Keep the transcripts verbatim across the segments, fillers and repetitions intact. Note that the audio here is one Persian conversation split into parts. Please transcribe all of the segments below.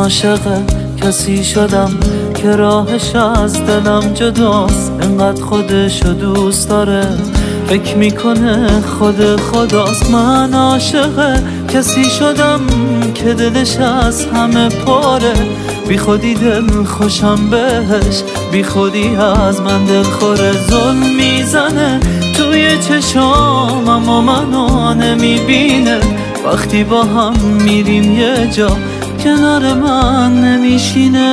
عاشق کسی شدم که راهش از دلم جداست، انقدر خودشو دوست داره فکر میکنه خود خداست. من عاشق کسی شدم که دلش از همه پاره، بی خودی دل خوشم بهش، بی خودی از من دل خوره. ظلم میزنه توی چشام اما منو نمیبینه، وقتی با هم میریم یه جا کنار من نمیشینه.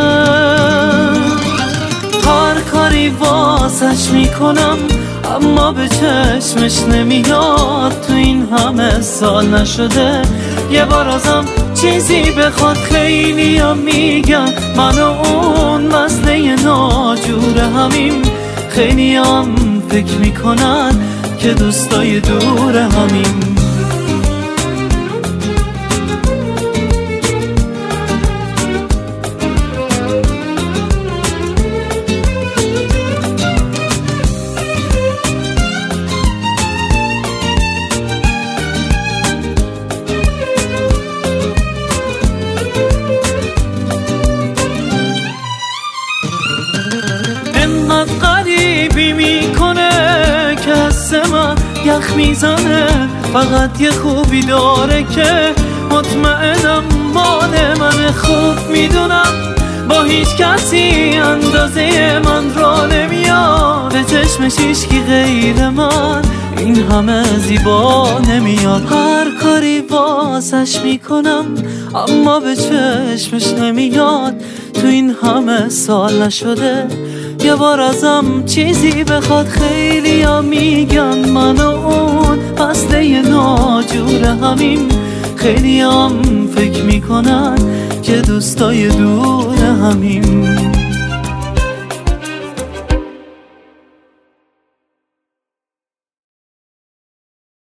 هر کاری واسش میکنم اما به چشمش نمیاد، تو این همه سال نشده یه بار ازم چیزی بخواد. خیلی هم میگن من و اون مسئله ناجور همیم، خیلی هم فکر میکنن که دوستای دور همیم. غریبی میکنه که حس من یخ میزنه، فقط یه خوبی داره که مطمئنم مال من. خوب میدونم با هیچ کسی اندازه من را نمیاد، به چشمش هیچکی غیر من این همه زیبا نمیاد. هر کاری واسش میکنم اما به چشمش نمیاد، تو این همه سال نشده یه بار ازم چیزی بخواد. خیلی ها میگن من و اون فصله ناجور همیم، خیلی هم فکر میکنن که دوستای دور همیم.